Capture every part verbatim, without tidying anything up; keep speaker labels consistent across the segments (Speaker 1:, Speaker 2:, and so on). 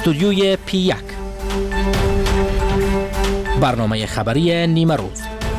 Speaker 1: استودیوی پی یک، برنامه خبری نیمه روز.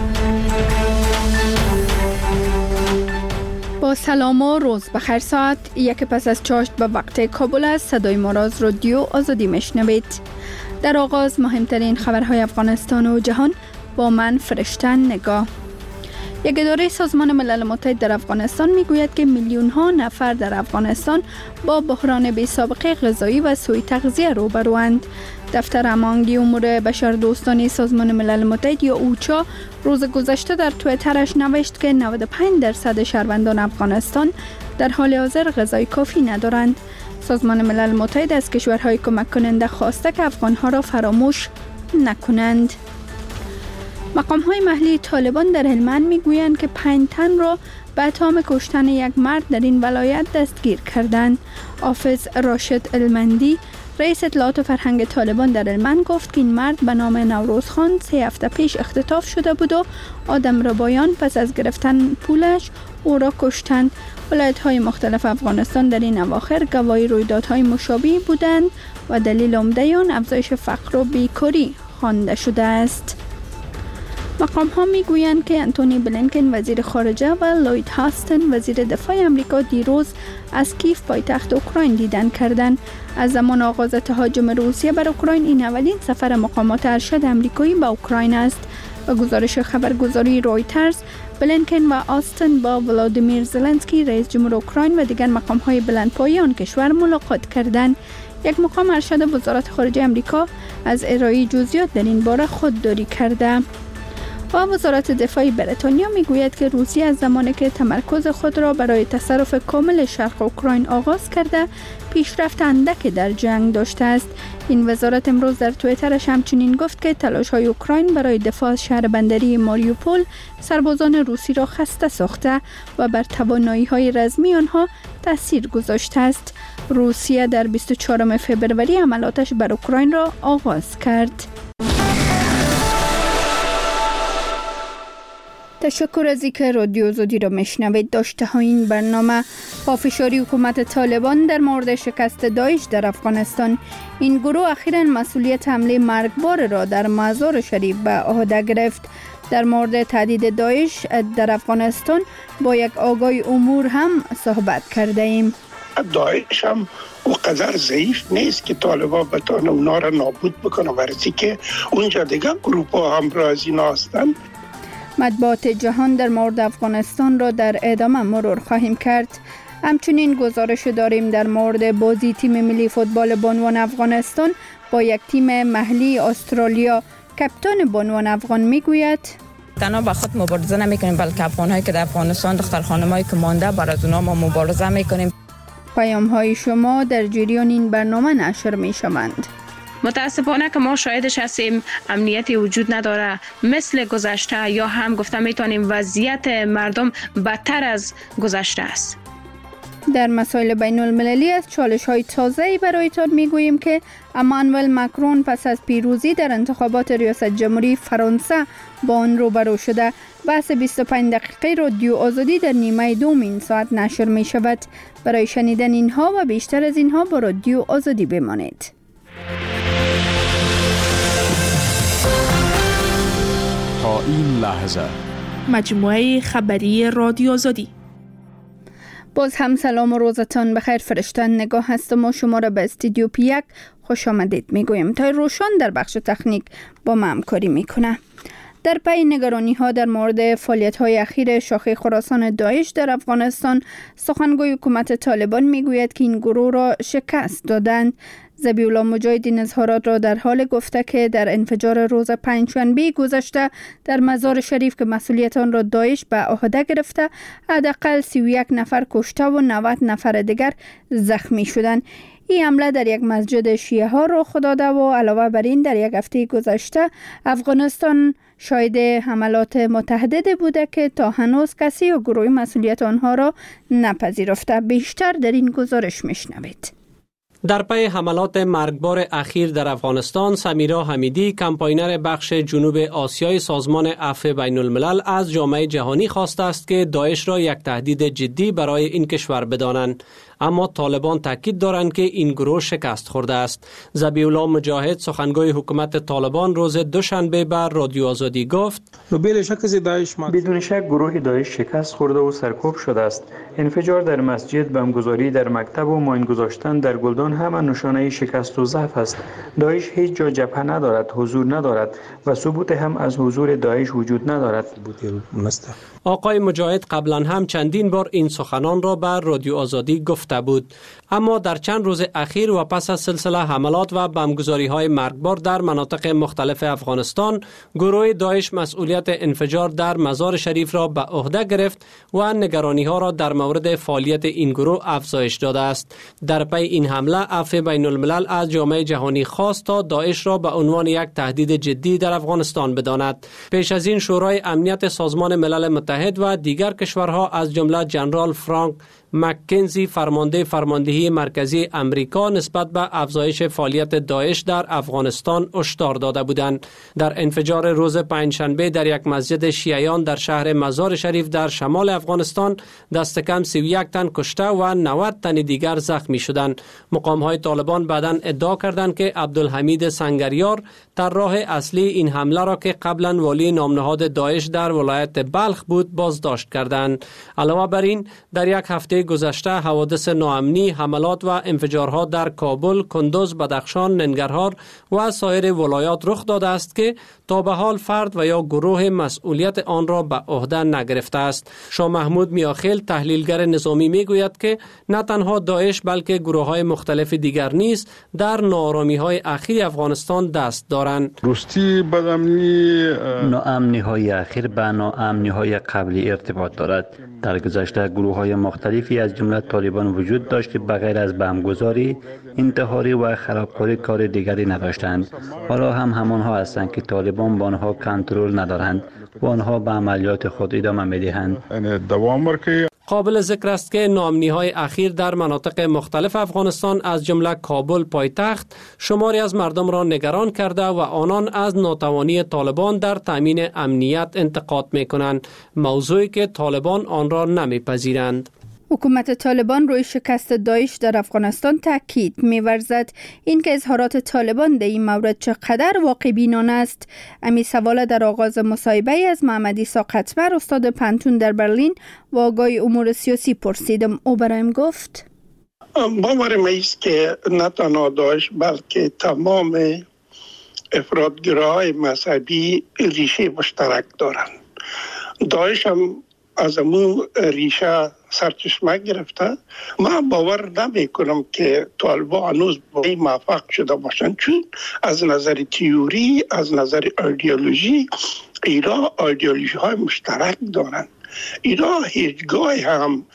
Speaker 2: با سلام و روز بخیر. ساعت یک پس از چاشت به وقت کابل است. صدای ما را از رادیو آزادی میشنوید. در آغاز مهمترین خبرهای افغانستان و جهان با من فرشتن نگاه. یک اداره سازمان ملل متحد در افغانستان میگوید که میلیون ها نفر در افغانستان با بحران بی سابقه غذایی و سوء تغذیه روبروند. دفتر امانگی امور بشردوستانه سازمان ملل متحد یا اوچا روز گذشته در توییترش نوشت که نود و پنج درصد شهروندان افغانستان در حال حاضر غذای کافی ندارند. سازمان ملل متحد از کشورهای کمک کننده خواسته که افغانها را فراموش نکنند. مقام‌های محلی طالبان در هلمند میگویند که پنج تن را به اتهام کشتن یک مرد در این ولایت دستگیر کردند. حافظ راشد المندی، رئیس اطلاعات و فرهنگ طالبان در هلمند، گفت که این مرد به نام نوروز خان سه هفته پیش اختطاف شده بود و آدم ربایان پس از گرفتن پولش او را کشتند. ولایت‌های مختلف افغانستان در این اواخر گواهی رویدادهای مشابه بودند و دلیل عمده آن افزایش فقر و بیکاری خوانده شده است. مقام ها می گویند که انتونی بلینکن وزیر خارجه و لوید هاستن وزیر دفاع امریکا دیروز از کیف پایتخت اوکراین دیدن کردند. از زمان آغاز تهاجم روسیه بر اوکراین این اولین سفر مقامات ارشد امریکایی به اوکراین است. به گزارش خبرگزاری رویترز، بلینکن و آستن با ولادیمیر زلنسکی رئیس جمهور اوکراین و دیگر مقام های بلندپایه آن کشور ملاقات کردند. یک مقام ارشد وزارت خارجه امریکا از ارائه جزئیات در این باره خودداری کرده. و وزارت دفاع بریتانیا میگوید که روسیه از زمانی که تمرکز خود را برای تصرف کامل شرق اوکراین آغاز کرده پیشرفت اندکی در جنگ داشته است. این وزارت امروز در توییترش همچنین گفت که تلاش‌های اوکراین برای دفاع از شهر بندری ماریوپول سربازان روسی را خسته ساخته و بر توانایی‌های رزمی آنها تاثیر گذاشته است. روسیه در بیست و چهارم فوریه حملاتش بر اوکراین را آغاز کرد. تشکر از اینکه رادیو آزادی را میشنوید. داشته های این برنامه پافشاری حکومت طالبان در مورد شکست داعش در افغانستان. این گروه اخیراً مسئولیت حمله مرگبار را در مزار شریف به عهده گرفت. در مورد تهدید داعش در افغانستان با یک آگاه امور هم صحبت کرده ایم.
Speaker 3: داعش هم اونقدر ضعیف نیست که طالبان بتونه اونا را نابود بکنه، برسی که اونجا دیگه گروپ‌ها هم را از اینا هستن.
Speaker 2: مطبوعات جهان در مورد افغانستان را در ادامه مرور خواهیم کرد. همچنین گزارش داریم در مورد بازی تیم ملی فوتبال بانوان افغانستان با یک تیم محلی استرالیا. کاپیتان بانوان افغان میگوید
Speaker 4: تنها با خود مبارزه نمیکنیم، بلکه افغان‌هایی که در افغانستان دختر خانم‌هایی که مانده برای اونا ما مبارزه میکنیم.
Speaker 2: پیام‌های شما در جریان این برنامه نشر میشوند.
Speaker 5: متاسفانه که ما شاهدش هستیم امنیتی وجود نداره مثل گذشته، یا هم گفته میتونیم وضعیت مردم بدتر از گذشته است.
Speaker 2: در مسائل بین المللی از چالش های تازه‌ای برایتان میگوییم که امانوئل ماکرون پس از پیروزی در انتخابات ریاست جمهوری فرانسه با آن روبرو شده. بحث بیست و پنج دقیقه رادیو آزادی در نیمه دوم این ساعت نشر می شود. برای شنیدن اینها و بیشتر از اینها با رادیو آزادی بمانید.
Speaker 6: تا این لحظه
Speaker 7: مجموعه خبری رادیو آزادی.
Speaker 2: باز هم سلام و روزتان بخیر. فرشتن نگاه هستم و شما را به استودیو پی یک خوش آمدید میگویم. تا روشن در بخش تکنیک با ما همکاری میکنه. در پی نگرانی ها در مورد فعالیت های اخیر شاخه خراسان داعش در افغانستان، سخنگوی حکومت طالبان میگوید که این گروه را شکست دادند. ذبیح الله مجاهدین اظهارات را در حال گفته که در انفجار روز پنجشنبه گذشته در مزار شریف که مسئولیت آن را داعش به عهده گرفته، حداقل سی و یک نفر کشته و نود نفر دیگر زخمی شدند. این حمله در یک مسجد شیعه ها رخ داده و علاوه بر این در یک هفته گذشته افغانستان شاهد حملات متعدد بوده که تا هنوز کسی و گروه مسئولیت آنها را نپذیرفته. بیشتر در این گزارش میشنوید.
Speaker 8: در پی حملات مرگبار اخیر در افغانستان، سمیرا حمیدی، کمپاینر بخش جنوب آسیای سازمان عفو بین الملل از جامعه جهانی خواسته است که داعش را یک تهدید جدی برای این کشور بدانند. اما طالبان تاکید دارند که این گروه شکست خورده است. ذبیح الله مجاهد، سخنگوی حکومت طالبان، روز دوشنبه بر رادیو آزادی گفت:
Speaker 9: بدون شک گروه داعش شکست خورده و سرکوب شده است. انفجار در مسجد، بمبگذاری در مکتب و ماین گذاشتن در گلدان همه نشانه شکست و ضعف است. داعش هیچ جا جبهه ندارد، حضور ندارد و ثبوت هم از حضور داعش وجود ندارد.
Speaker 8: آقای مجاهد قبلا هم چندین بار این سخنان را بر رادیو آزادی گفته بود. اما در چند روز اخیر و پس از سلسله حملات و بمبگذاری‌های مرگبار در مناطق مختلف افغانستان، گروه داعش مسئولیت انفجار در مزار شریف را به عهده گرفت و نگرانی‌ها را در مورد فعالیت این گروه افزایش داده است. در پی این حمله، عفو بین الملل از جامعه جهانی خواست تا داعش را به عنوان یک تهدید جدی در افغانستان بداند. پیش از این شورای امنیت سازمان ملل متحد و دیگر کشورها از جمله جنرال فرانک مکنزی، فرمانده فرماندهی مرکزی امریکا، نسبت به افزایش فعالیت داعش در افغانستان هشدار داده بودند. در انفجار روز پنجشنبه در یک مسجد شیعیان در شهر مزار شریف در شمال افغانستان، دست کم سی و یک تن کشته و نود تن دیگر زخمی شدند. مقام‌های طالبان بعداً ادعا کردند که عبدالحمید سنگریار طراح اصلی این حمله را که قبلا والی نامنهاد داعش در ولایت بلخ بود بازداشت کردند. علاوه بر این، در یک هفته گذشته حوادث ناامنی، حملات و انفجارها در کابل، کندوز، بدخشان، ننگرهار و سایر ولایات رخ داده است که تا به حال فرد و یا گروه مسئولیت آن را به عهده نگرفته است. شاه محمود میاخیل، تحلیلگر نظامی، میگوید که نه تنها داعش بلکه گروه‌های مختلف دیگر نیز در ناآرامی‌های اخیر افغانستان دست دارند.
Speaker 10: راستی بدامنی
Speaker 11: ناامنی‌های اخیر به ناامنی‌های قبلی ارتباط دارد. در گذشته گروه‌های مختلفی از جمله طالبان وجود داشت که بغیر از بمبگذاری، انتحاری و خرابکاری کار دیگری نداشتند. حالا هم همانها هستند که طالبان با آنها کنترل ندارند و آنها به عملیات خود ادامه می‌دهند.
Speaker 8: قابل ذکر است که ناامنی‌های اخیر در مناطق مختلف افغانستان از جمله کابل پایتخت شماری از مردم را نگران کرده و آنان از ناتوانی طالبان در تامین امنیت انتقاد می‌کنند، موضوعی که طالبان آن را نمی‌پذیرند.
Speaker 2: حکومت طالبان روی شکست داعش در افغانستان تاکید می‌ورزد. اینکه اظهارات طالبان در این مورد چقدر واقع بینانه است، امی سوال در آغاز مصاحبه از محمدی ساقطبر، استاد پنتون در برلین و آگاه امور سیاسی پرسیدم. او برایم گفت:
Speaker 3: باورم است که نه تنها داعش بلکه تمام افراطگراهای مذهبی ریشه مشترک دارند. داعش هم از امون ریشه سرچشمه گرفته. من باور نمی کنم که طالبان هنوز با این موفق شده باشند، چون از نظر تئوری، از نظر ایدئولوژی اینا ایدئولوژی های مشترک دارند. اینا هیچگاه هم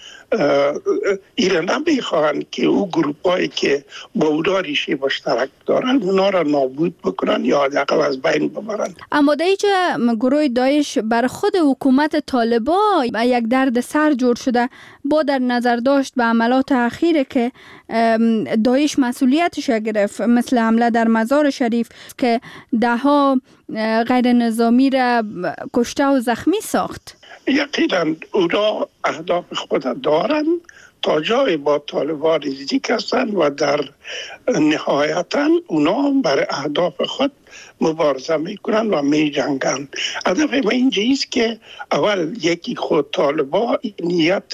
Speaker 3: اینا نمیخواهند که او گروپ هایی که با اونا ریشه مشترک دارن اونا را نابود بکنن یا حداقل از بین ببرن.
Speaker 2: اما در اینجا گروه داعش بر خود حکومت طالبان یک درد سر جور شده، با در نظر داشت به عملات اخیره که داعش مسئولیتش گرفت، مثل حمله در مزار شریف که ده ها غیر نظامی را کشته و زخمی ساخت.
Speaker 3: یقینا اونا اهداف خود دارن، تا جای با طالبان نزدیک هستند و در نهایتا اونا برای اهداف خود مبارزه میکنن و می جنگن. هدف ما اینجا است که اول یکی خود طالبان نیت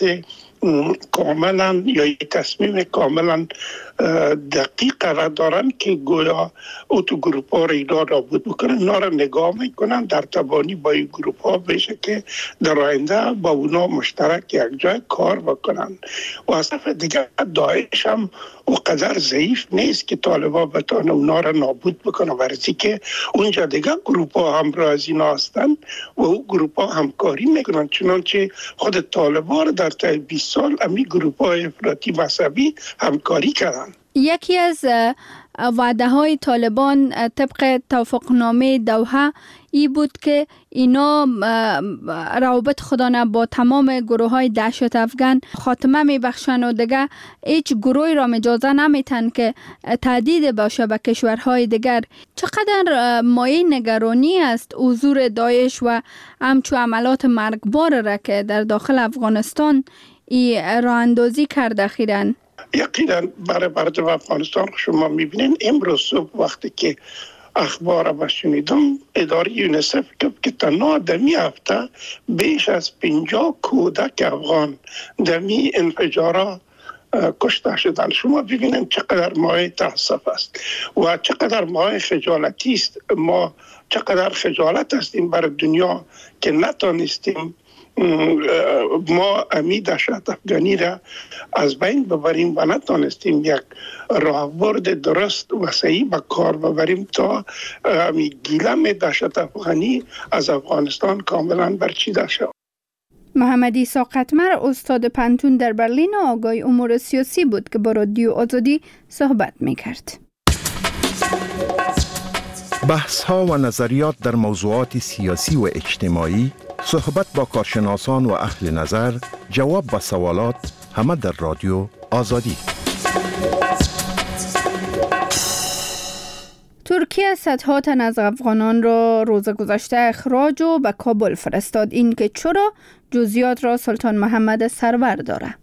Speaker 3: کاملا یا یک تصمیم کاملا دقیق را دارن که گویا اوتو گروپ ها را اینا نابود بکنن، اینا را نگاه میکنن در تبانی با این گروپ ها بشه که در آینده با اونا مشترک یک جای کار بکنن. و از طرف دیگر داعش هم او قدر ضعیف نیست که طالبان بتانه اونا را نابود بکنه، ورزی که اونجا دیگر گروپ ها همراه از اینا هستن و او گروپ ها همکاری میکنن، چنانچه خود طالبان در طی بیست سال امی گروپ های افراطی مذهبی همکاری کردن.
Speaker 2: یکی از وعده های طالبان طبق توافقنامه دوحه ای بود که اینا روابط خودانه با تمام گروه های دهشت افغان خاتمه می بخشن و دیگه هیچ گروهی را اجازه نمیتن که تهدید باشه به کشورهای دیگر. چقدر مایه نگرانی است حضور داعش و همچو عملات مرگبار را که در داخل افغانستان ای راه اندازی کرده اخیراً؟
Speaker 3: یقینا برای مردم افغانستان شما میبینین امروز صبح وقتی که اخبار را شنیدم اداره یونیسف که تنها دمی هفته بیش از پنجاه کودک افغان دمی انفجارا کشته شدن. شما ببینید چقدر مایه تاسف است و چقدر مایه خجالتی است. ما چقدر خجالت هستیم برای دنیا که نتانستیم ما امی دهشت افغانی را از بین ببریم و نتانستیم یک راهبرد درست و صحیح به کار ببریم تا امی گیلم دهشت افغانی از افغانستان کاملا برچیده شود.
Speaker 2: محمد عیسی قطمر استاد پنتون در برلین و آگاه امور سیاسی بود که با رادیو آزادی صحبت می‌کرد.
Speaker 12: بحث‌ها و نظریات در موضوعات سیاسی و اجتماعی، صحبت با کارشناسان و اهل نظر، جواب به سوالات، همه در رادیو آزادی.
Speaker 2: ترکیه صدها تن از افغانان را روز گذشته اخراج و به کابل فرستاد. این که چرا؟ جزئیات را سلطان محمد سرور داره.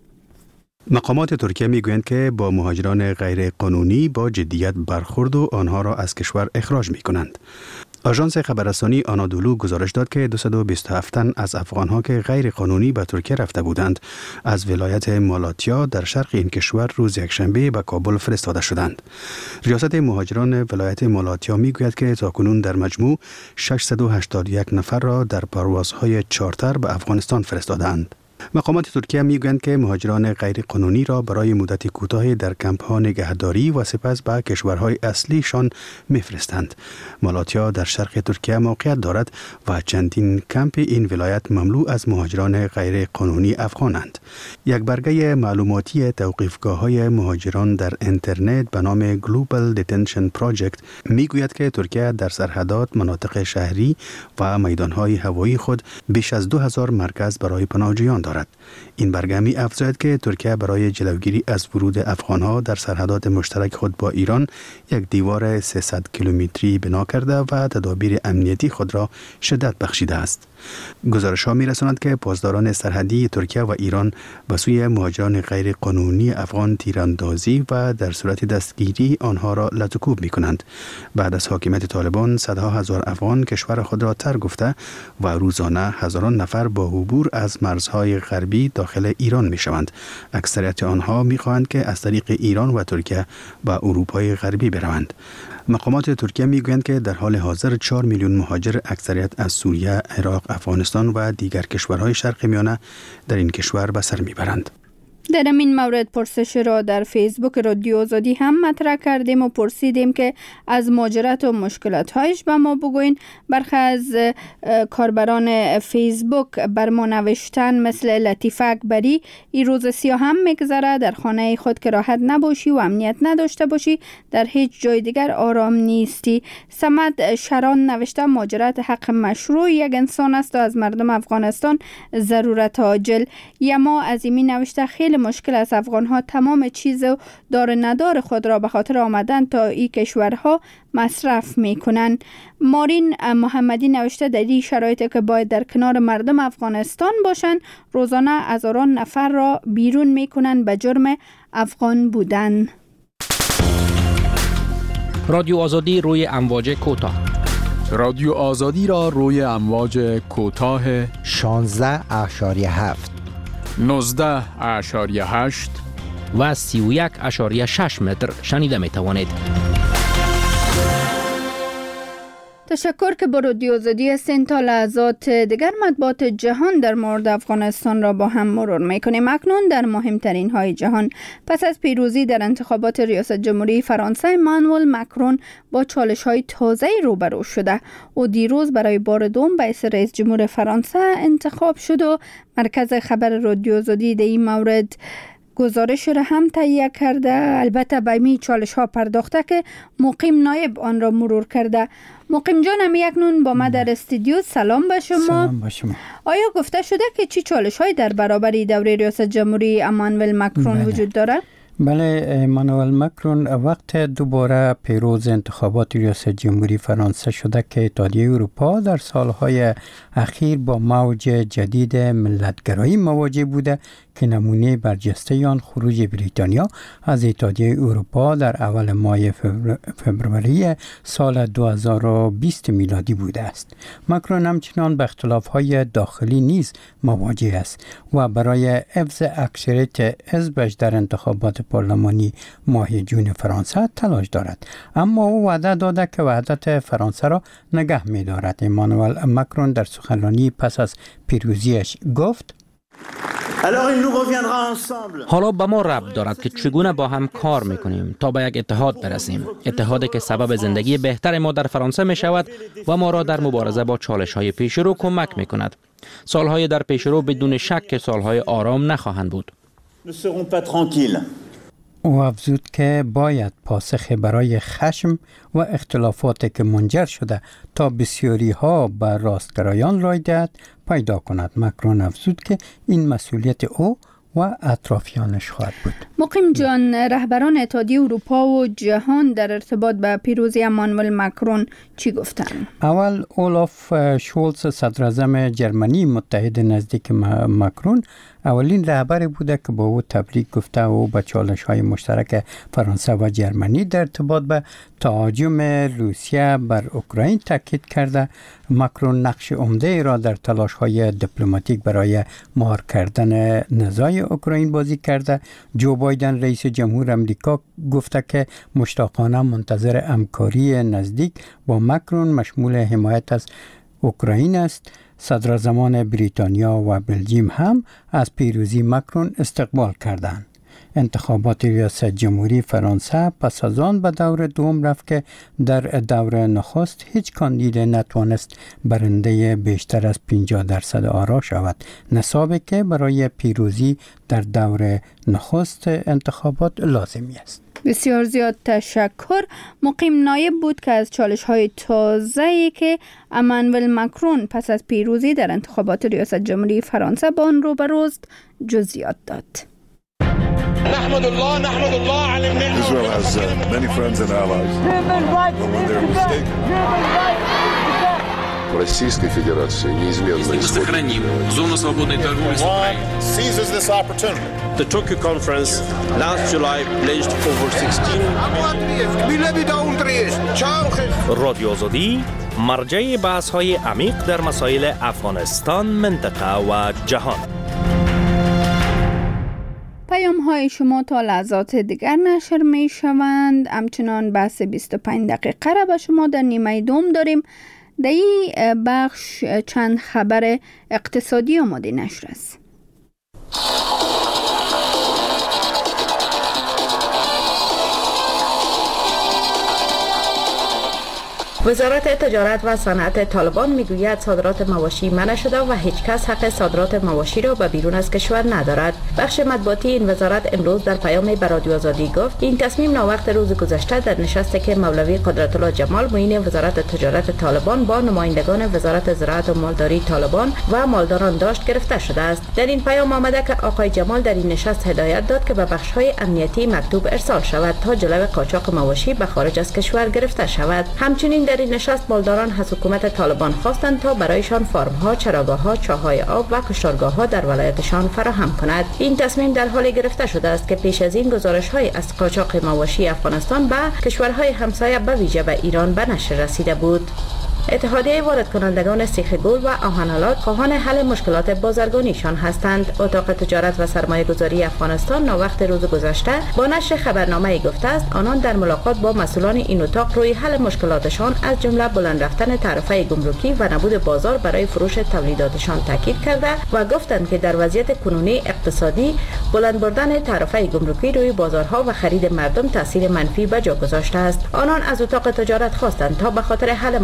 Speaker 13: مقامات ترکیه میگویند که با مهاجران غیر قانونی با جدیت برخورد و آنها را از کشور اخراج می کنند. آژانس خبررسانی آنادولو گزارش داد که دویست و بیست و هفت تن از افغانها که غیر قانونی به ترکیه رفته بودند از ولایت مالاتیا در شرق این کشور روز یکشنبه به کابل فرستاده شدند. ریاست مهاجران ولایت مالاتیا میگوید که تاکنون در مجموع ششصد و هشتاد و یک نفر را در پروازهای چارتر به افغانستان فرستادند. مقامات ترکیه میگویند که مهاجران غیر قانونی را برای مدت کوتاهی در کمپ‌ها نگهداری و سپس به کشورهای اصلیشان میفرستند. مالاتیا در شرق ترکیه موقعیت دارد و چندین کمپ این ولایت مملو از مهاجران غیر قانونی افغانند. یک برگه معلوماتی توقیفگاه‌های مهاجران در اینترنت به نام Global Detention Project میگوید که ترکیه در سرحدات، مناطق شهری و میدان‌های هوایی خود بیش از دو هزار مرکز برای پناهجویان دارد. این برگه می افزاید که ترکیه برای جلوگیری از ورود افغانها در سرحدات مشترک خود با ایران یک دیوار سیصد کیلومتری بنا کرده و تدابیر امنیتی خود را شدت بخشیده است. گزارش ها می رساند که پاسداران سرحدی ترکیه و ایران به سوی مهاجران غیر قانونی افغان تیراندازی و در صورت دستگیری آنها را لطکوب می کنند. بعد از حاکمیت طالبان صدها هزار افغان کشور خود را ترک گفته و روزانه هزاران نفر با عبور از مرزهای غربی داخل ایران می شوند. اکثریت آنها می خواهند که از طریق ایران و ترکیه به اروپای غربی بروند. مقامات ترکیه می گویند که در حال حاضر چهار میلیون مهاجر اکثریت از سوریه، عراق، افغانستان و دیگر کشورهای شرق میانه در این کشور به سر میبرند.
Speaker 2: در این مورد پرسش را در فیسبوک رادیو آزادی هم مطرح کردیم و پرسیدیم که از مهاجرت و مشکلات هایش به ما بگوین. برخی از کاربران فیسبوک بر ما نوشتن مثل لطیفه اکبری: این روز سیاه هم میگذره، در خانه خود که راحت نباشی و امنیت نداشته باشی در هیچ جای دیگر آرام نیستی. صمد شران نوشته: مهاجرت حق مشروع یک انسان است و از مردم افغانستان ضرورت عاجل. یما عظیمی نوشته: خیلی مشکل از افغانها تمام چیز و دار ندار خود را به خاطر آمدن تا این کشورها مصرف میکنن. مارین محمدی نوشته: در این شرایطی که باید در کنار مردم افغانستان باشن، روزانه هزاران نفر را بیرون میکنن به جرم افغان بودن.
Speaker 1: رادیو آزادی روی امواج کوتاه.
Speaker 6: رادیو آزادی را روی امواج کوتاه
Speaker 14: شانزده اشاریه هفت،
Speaker 6: نوزده اشاریه هشت
Speaker 1: و سی و یک اشاریه شش متر شنیده می توانید.
Speaker 2: تشکر که با رادیو آزادی هستین. تا لحظات دیگر مطبوعات جهان در مورد افغانستان را با هم مرور میکنیم. اکنون در مهمترین های جهان: پس از پیروزی در انتخابات ریاست جمهوری فرانسه، امانوئل مکرون با چالش های تازه روبرو شده. او دیروز برای بار دوم به حیث رئیس جمهور فرانسه انتخاب شد و مرکز خبر رادیو آزادی در این مورد گزارش را هم تهیه کرده. البته به می چالش ها پرداخته که مقیم نایب آن را مرور کرده. مقیم جان هم یک نون با ما در استودیو. سلام به شما.
Speaker 15: سلام به شما.
Speaker 2: آیا گفته شده که چی چالش های در برابر دوره ریاست جمهوری امانوئل مکرون بله. وجود داره؟
Speaker 15: بله، امانوئل مکرون وقت دوباره پیروز انتخابات ریاست جمهوری فرانسه شده که اتحادیه اروپا در سالهای اخیر با موج جدید ملتگرایی مواجه بوده که نمونه برجسته آن خروج بریتانیا از اتحادیه اروپا در اول ماه فوریه سال دو هزار و بیست میلادی بوده است. مکرون همچنان به اختلاف‌های داخلی نیز مواجه است و برای حفظ اکثریت حزبش در انتخابات پارلمانی ماه جون فرانسه تلاش دارد، اما او وعده داده که وحدت فرانسه را نگه می‌دارد. امانوئل مکرون در سخنرانی پس از پیروزیش گفت:
Speaker 1: حالا به ما ربط دارد که چگونه با هم کار میکنیم تا به یک اتحاد برسیم، اتحادی که سبب زندگی بهتر ما در فرانسه می شود و ما را در مبارزه با چالش های پیش رو کمک می کند. سالهای در پیش رو بدون شک که سالهای آرام نخواهند بود.
Speaker 15: او افزود که باید پاسخ برای خشم و اختلافاتی که منجر شده تا بسیاری ها به راستگرایان رای دهد پیدا کند. مکرون افزود که این مسئولیت او و اطرافیانش خواهد بود.
Speaker 2: مقیم جان، رهبران اتحادیه اروپا و جهان در ارتباط به پیروزی امانوئل مکرون چی گفتند؟
Speaker 15: اول اولاف شولز صدر اعظم جرمنی متحد نزدیک مکرون اولین رهبر بوده که با او تبریک گفته و به چالش‌های مشترک فرانسه و جرمنی در ارتباط به تهاجم روسیه بر اوکراین تاکید کرده. مکرون نقش عمده را در تلاش‌های دیپلماتیک برای مهار کردن نزاع اوکراین بازی کرده. جو بایدن رئیس جمهور امریکا گفته که مشتاقانه منتظر همکاری نزدیک با مکرون مشمول حمایت از اوکراین است. صدراعظمان بریتانیا و بلژیم هم از پیروزی مکرون استقبال کردند. انتخابات ریاست جمهوری فرانسه پس از آن به دور دوم رفت که در دور نخست هیچ کاندید نتوانست برنده بیشتر از پنجاه درصد آرا شود، نصابی که برای پیروزی در دور نخست انتخابات لازمی است.
Speaker 2: بسیار زیاد تشکر. مقیم نایب بود که از چالش های تازه‌ای که امانوئل مکرون پس از پیروزی در انتخابات ریاست جمهوری فرانسه با آن روبروست جزئیات داد.
Speaker 16: نحمد الله نحمد الله على النعمة. Israel has uh, many friends and allies. When they're mistaken. Российской Федерации неизменно
Speaker 17: сохраним зону свободной торговли с Украиной.
Speaker 16: Seizes this opportunity. The Tokyo conference last July pledged over sixteen.
Speaker 18: رادیو آزادی مرجع بحث‌های عمیق در مسائل افغانستان، منطقه و جهان.
Speaker 2: پیام های شما تا لحظات دیگر نشر می شوند. همچنان بحث بیست و پنج دقیقه را به شما در نیمه دوم داریم. در این بخش چند خبر اقتصادی آماده نشر است.
Speaker 19: وزارت تجارت و صنعت طالبان میگوید صادرات مواشی منع شده و هیچ کس حق صادرات مواشی را به بیرون از کشور ندارد. بخش مطبوعاتی این وزارت امروز در پیامی به رادیو آزادی گفت این تصمیم ناوقت روز گذشته در نشستی که مولوی قدرت الله جمال معین وزارت تجارت طالبان با نمایندگان وزارت زراعت و مالداری طالبان و مالداران داشت گرفته شده است. در این پیام آمده که آقای جمال در این نشست هدایت داد که به بخش‌های امنیتی مکتوب ارسال شود تا جلوی قاچاق مواشی به خارج از کشور گرفته شود. همچنین در این نشست مالداران از حکومت طالبان خواستند تا برایشان فارم‌ها، چراگاه‌ها، چاهای آب و کشتارگاه‌ها در ولایتشان فراهم کند. این تصمیم در حالی گرفته شده است که پیش از این گزارش‌های از قاچاق مواشی افغانستان به کشورهای همسایه به ویژه به ایران به نشر رسیده بود. اتحادیه وارد کنندگان سیخ گل و آهن‌آلات خواهان حل مشکلات بازرگانیشان هستند. اتاق تجارت و سرمایه گذاری افغانستان ناوقت روز گذشته با نشر خبرنامه‌ای گفته است آنان در ملاقات با مسئولان این اتاق روی حل مشکلاتشان از جمله بلند رفتن تعرفه گمرکی و نبود بازار برای فروش تولیداتشان تاکید کرده و گفتند که در وضعیت کنونی اقتصادی بلند بردن تعرفه گمرکی روی بازارها و خرید مردم تاثیر منفی به جا گذاشته است. آنان از اتاق تجارت خواستند تا به خاطر حل مشکلات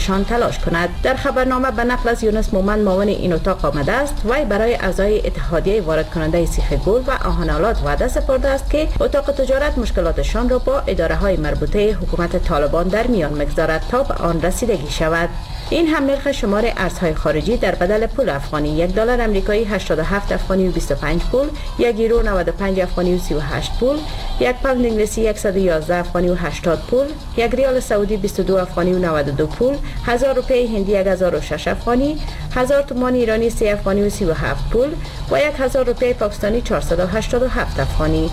Speaker 19: نجاتشان تلاش کند. در خبرنامه به نقل از یونس مومن معاون این اتاق آمده است وی برای اعضای اتحادیه وارد کننده سیخ گل و آهن‌آلات وعده سپرده است که اتاق تجارت مشکلاتشان را با اداره های مربوطه حکومت طالبان در میان مگذارد تا به آن رسیدگی شود. این هم نرخ شمار ارزهای خارجی در بدل پول افغانی: یک دلار آمریکایی هشتاد و هفت افغانی و بیست و پنج پول، یک یورو نود و پنج افغانی و سی و هشت پول، یک پوند انگلیسی صد و یازده افغانی و هشتاد پول، یک ریال سعودی بیست و دو افغانی و نود و دو پول، هزار روپیه هندی یک هزار و شش افغانی، هزار تومان ایرانی سه افغانی و سی و هفت پول و یک هزار روپیه پاکستانی چهارصد و هشتاد و هفت افغانی.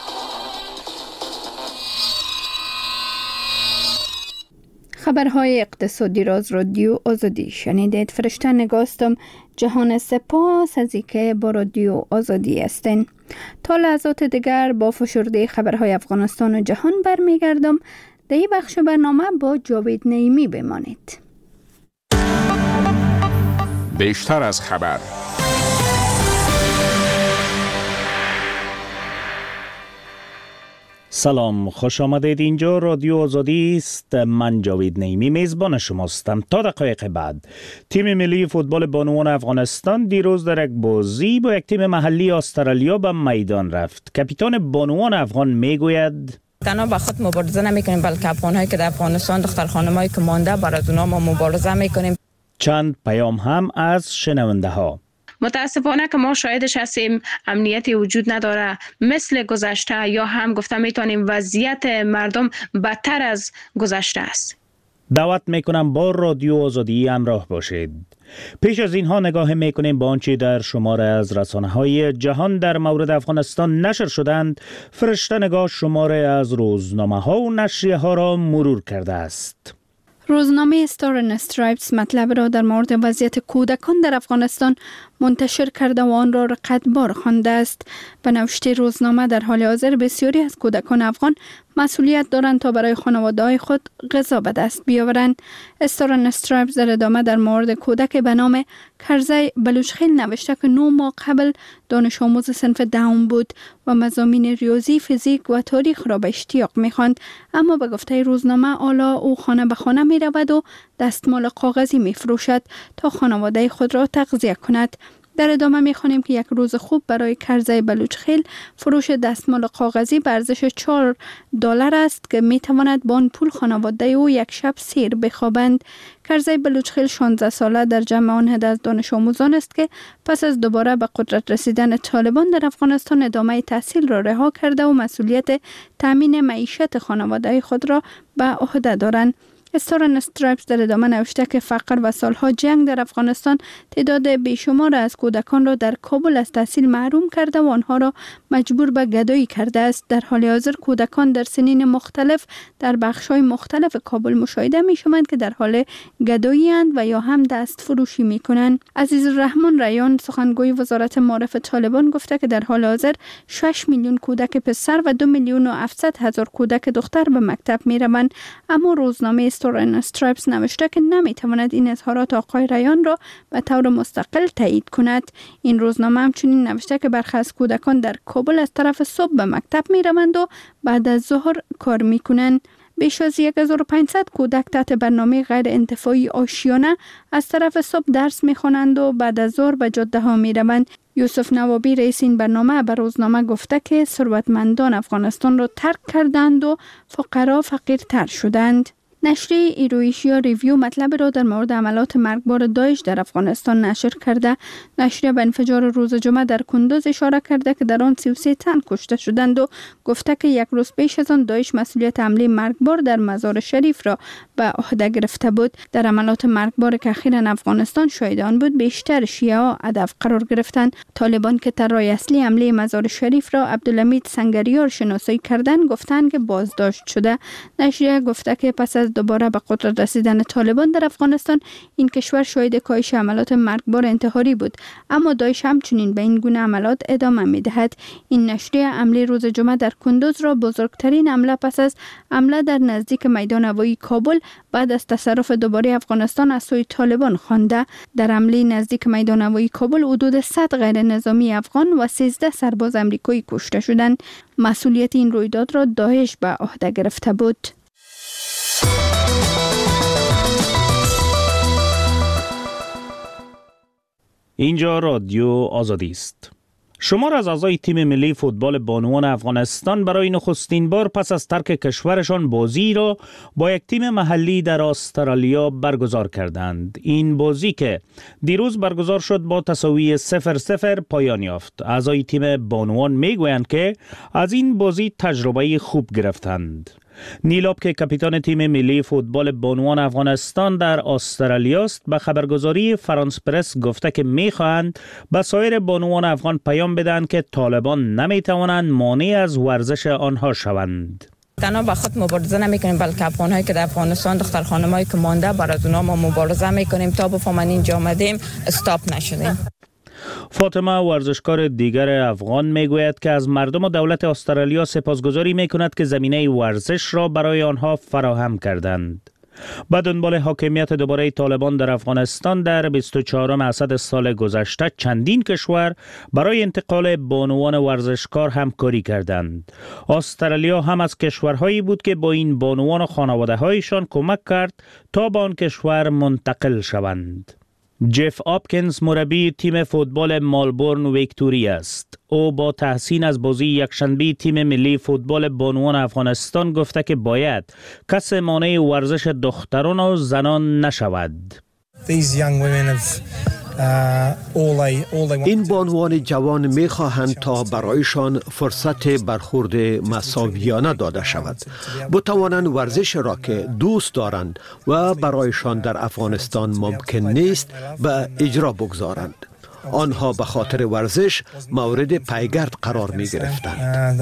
Speaker 2: خبرهای اقتصادی را از رادیو آزادی شنیدید. فرشته نگاستم. جهان سپاس از اینکه با رادیو آزادی هستین. تا لحظات دیگر با فشرده خبرهای افغانستان و جهان برمیگردم. در این بخش برنامه با جاوید نعیمی بمانید.
Speaker 20: بیشتر از خبر.
Speaker 18: سلام، خوش آمدید. اینجا رادیو آزادی است. من جاوید نعیمی میزبان شماستم. تا دقایق بعد تیم ملی فوتبال بانوان افغانستان دیروز در یک بازی با یک تیم محلی استرالیا به میدان رفت. کاپیتان بانوان افغان میگوید
Speaker 4: تنها با خود مبارزه نمیکنیم، بلکه افغان‌هایی که در افغانستان، دختر خانم‌هایی که مانده، برای اونا ما مبارزه میکنیم.
Speaker 18: چند پیام هم از شنونده ها.
Speaker 5: متاسفانه که ما شاهدش هستیم، امنیتی وجود نداره مثل گذشته، یا هم گفته میتونیم وضعیت مردم بدتر از گذشته است.
Speaker 18: دعوت میکنم با رادیو آزادی همراه باشید. پیش از اینها نگاه میکنیم با آنچه در شماره از رسانه‌های جهان در مورد افغانستان نشر شدند. فرشته نگاه شماره از روزنامه‌ها و نشریه ها را مرور کرده است.
Speaker 2: روزنامه استار اند استرایپس مطلب را در مورد وضعیت کودکان در افغانستان منتشر کرده و آن را رقتبار خوانده است. به نوشته روزنامه در حال حاضر بسیاری از کودکان افغان مسئولیت دارند تا برای خانواده‌های خود غذا به دست بیاورند. استار اند استرایپس در ادامه در مورد کودک به نام کرزی بلوچخیل نوشته که نه ماه قبل دانش آموز صنف دهم بود و مضامین ریاضی، فیزیک و تاریخ را به اشتیاق می‌خواند، اما به گفته روزنامه حالا او خانه به خانه می‌رود و دستمال کاغذی می‌فروشد تا خانواده خود را تغذیه کند. در ادامه می‌خوانیم که یک روز خوب برای کرزی بلوچخیل فروش دستمال کاغذی به ارزش چهار دلار است که می‌تواند با آن پول خانواده او یک شب سیر بخوابند. کرزی بلوچخیل شانزده ساله در جمع آن عده از دانش آموزان است که پس از دوباره به قدرت رسیدن طالبان در افغانستان ادامه تحصیل را رها کرده و مسئولیت تامین معیشت خانواده خود را به عهده دارند. استار اند استرایپس در ادامه نوشته که فقر و سالها جنگ در افغانستان تعداد بیشمار از کودکان را در کابل از تحصیل محروم کرده و آنها را مجبور به گدایی کرده است. در حال حاضر کودکان در سنین مختلف در بخش‌های مختلف کابل مشاهده می‌شوند که در حال گدایی اند و یا هم دست فروشی می‌کنند. عزیزالرحمن ریان سخنگوی وزارت معارف طالبان گفته که در حال حاضر شش میلیون کودک پسر و دو میلیون و هفتصد هزار کودک دختر به مکتب می‌روند، اما روزنامه استار اند استرایپس نوشته که نمی‌تواند این اظهارات آقای ریان را به طور مستقل تایید کند. این روزنامه همچنین نوشته که برخی از کودکان در کابل از طرف صبح به مکتب می‌روند و بعد از ظهر کار می‌کنند. بیش از یک هزار و پانصد کودک تحت برنامه غیر انتفاعی آشیانه از طرف صبح درس می‌خوانند و بعد از ظهر به جاده‌ها می‌روند. یوسف نوابی رئیس این برنامه به روزنامه گفته که ثروتمندان افغانستان را ترک کردند و فقرا فقیرتر شدند. نشریه ایرویشیا ریویو مطلب را در مورد عملات مرگبار داعش در افغانستان نشر کرده. نشریه به انفجار روز جمعه در کندوز اشاره کرده که در آن سی و سه تن کشته شدند و گفته که یک روز پیش از آن داعش مسئولیت حمله مرگبار در مزار شریف را به عهده گرفته بود. در عملات مرگبار که اخیراً افغانستان شاهد آن بود، بیشتر شیعه ها هدف قرار گرفتند. طالبان که طرح اصلی حمله مزار شریف را عبدالحمید سنگریار شناسایی کردند گفتند که بازداشت شده. نشریه گفته که پس از دوباره به قدرت رسیدن طالبان در افغانستان این کشور شاهد کاهش عملات مرگبار انتحاری بود، اما داعش همچنین به این گونه عملات ادامه می‌دهد. این نشریه حمله روز جمعه در کندوز را بزرگترین حمله پس از حمله در نزدیک میدان هوایی کابل بعد از تصرف دوباره افغانستان از سوی طالبان خوانده. در حمله نزدیک میدان هوایی کابل حدود صد غیر نظامی افغان و سیزده سرباز آمریکایی کشته شدند. مسئولیت این رویداد را داعش به عهده گرفته بود.
Speaker 18: اینجا رادیو آزادی است. شمار از اعضای تیم ملی فوتبال بانوان افغانستان برای نخستین بار پس از ترک کشورشان بازی را با یک تیم محلی در استرالیا برگزار کردند. این بازی که دیروز برگزار شد با تساوی صفر صفر پایان یافت. اعضای تیم بانوان میگویند که از این بازی تجربه خوب گرفتند. نیلاب که کاپیتان تیم ملی فوتبال بانوان افغانستان در استرالیا است به خبرگزاری فرانس پرس گفته که می‌خواهند به سایر بانوان افغان پیام بدهند که طالبان نمی‌توانند مانع از ورزش آنها شوند.
Speaker 4: تنها با خود مبارزه نمی‌کنیم، بلکه افغان‌هایی که در افغانستان دختر خانم‌هایی که مانده برای اونها ما مبارزه می‌کنیم تا بفهمن اینجا آمدیم استاپ نشدیم.
Speaker 18: فاطمه ورزشکار دیگر افغان میگوید که از مردم و دولت استرالیا سپاسگزاری میکند که زمینه ورزش را برای آنها فراهم کردند. به دنبال حاکمیت دوباره طالبان در افغانستان در بیست و چهارم اسد سال گذشته چندین کشور برای انتقال بانوان ورزشکار همکاری کردند. استرالیا هم از کشورهایی بود که با این بانوان و خانواده‌هایشان کمک کرد تا به آن کشور منتقل شوند. جف آپکینز مربی تیم فوتبال مالبورن ویکتوری است. او با تحسین از بازی یکشنبه تیم ملی فوتبال بانوان افغانستان گفته که باید کس مانع ورزش دختران و زنان نشود.
Speaker 21: این بانوان جوان می‌خواهند تا برایشان فرصت برخورد مساویانه داده شود، بتوانند ورزش را که دوست دارند و برایشان در افغانستان ممکن نیست به اجرا بگذارند. آنها به خاطر ورزش مورد پیگرد قرار می گرفتند.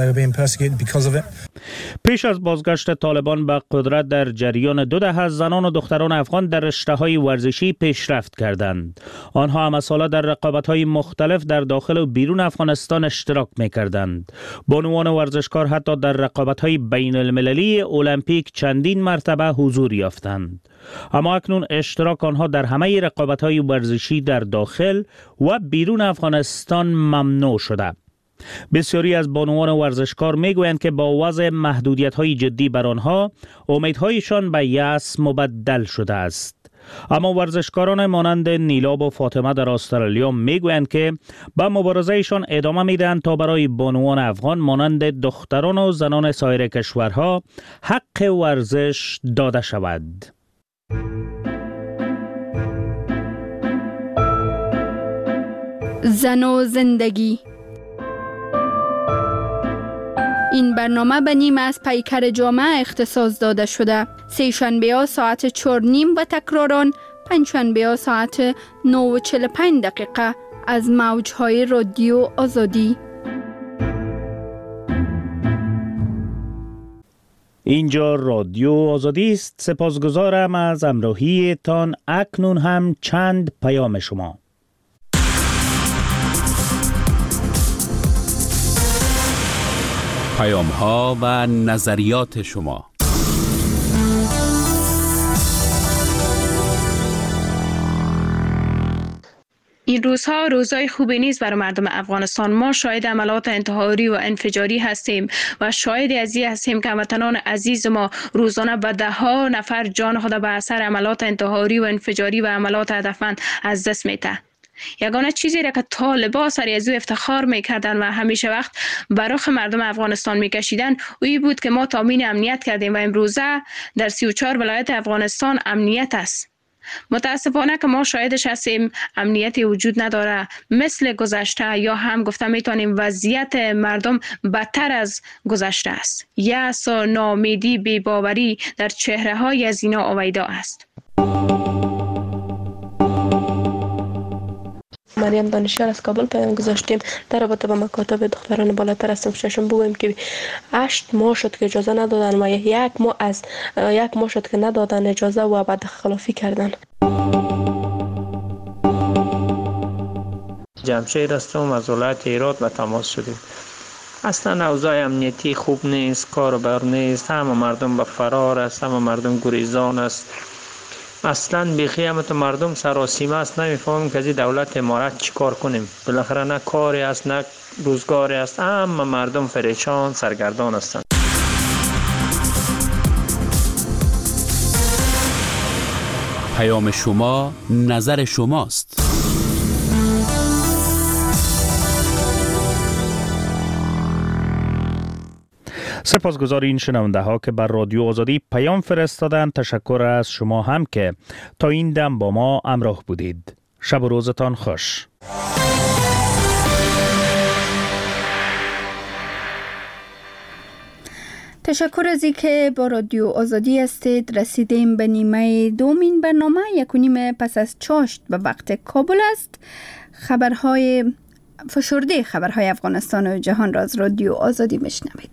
Speaker 18: پیش از بازگشت طالبان به قدرت در جریان دو دهه زنان و دختران افغان در رشته‌های ورزشی پیشرفت کردند. آنها هم ساله در رقابت‌های مختلف در داخل و بیرون افغانستان اشتراک می‌کردند. بانوان ورزشکار حتی در رقابت‌های بین المللی المپیک چندین مرتبه حضور یافتند. اما اکنون اشتراک آنها در همه رقابت‌های ورزشی در داخل و بیرون افغانستان ممنوع شده. بسیاری از بانوان ورزشکار میگویند که با وضع محدودیت‌های جدی بر آنها امیدهایشان به یأس مبدل شده است. اما ورزشکاران مانند نیلاب و فاطمه در استرالیا میگویند که به مبارزهشان ادامه میدهند تا برای بانوان افغان مانند دختران و زنان سایر کشورها حق ورزش داده شود.
Speaker 2: زن و زندگی. این برنامه به نیم از پیکر جامعه اختصاص داده شده. سه شنبه ها ساعت چهار نیم و تکراران پنج شنبه ها ساعت نه و چهل و پنج دقیقه از موجهای رادیو آزادی.
Speaker 18: اینجا رادیو آزادی است. سپاسگزارم از همراهی تان. اکنون هم چند پیام شما.
Speaker 20: پیام ها و نظریات شما.
Speaker 5: این روزها روزهای خوبی نیست برای مردم افغانستان. ما شاهد عملات انتحاری و انفجاری هستیم و شاهد از این هستیم که هموطنان عزیز ما روزانه به ده ها نفر جان خود به اثر عملات انتحاری و انفجاری و عملات هدفمند از دست میده. یگانه چیزی را که طالبان سر از او افتخار میکردن و همیشه وقت برای مردم افغانستان میکشیدن اوی بود که ما تامین امنیت کردیم و امروزه در سی و چهار ولایت افغانستان امنیت است. متاسفانه که ما شاهدش هستیم امنیتی وجود نداره. مثل گذشته یا هم گفته میتونیم وضعیت مردم بدتر از گذشته است. یأس و ناامیدی بی‌باوری در چهره های از اینا آویدا است.
Speaker 22: مریم دانشیار از کابل پیام گذاشتیم در رابطه با مکاتب دختران بالاتر از صنف ششم. بگویم که هشت ماه شد که اجازه ندادن و یک ماه از یک ماه شد که ندادن اجازه و بعد خلافی کردن.
Speaker 23: جمشید هستم از ولایت هرات به تماس شدیم. اصلا اوضاع امنیتی خوب نیست، کار بر نیست، همه مردم به فرار است، همه مردم گریزان است. اصلا بیخی همه تو مردم سراسیمه است. نمیفهمیم که از این دولت امارت چی کار کنیم. بالاخره نه کاری است نه روزگاری است. اما مردم پریشان سرگردان هستند.
Speaker 20: پیام شما نظر شماست.
Speaker 18: سپاسگزار این شنونده ها که بر رادیو آزادی پیام فرستادن. تشکر از شما هم که تا این دم با ما همراه بودید. شب و روزتان خوش.
Speaker 2: تشکر از اینکه با رادیو آزادی هستید. رسیدیم به نیمه دومین برنامه. یک و نیم پس از چاشت به وقت کابل است. خبرهای فشرده خبرهای افغانستان و جهان را از رادیو آزادی میشنوید.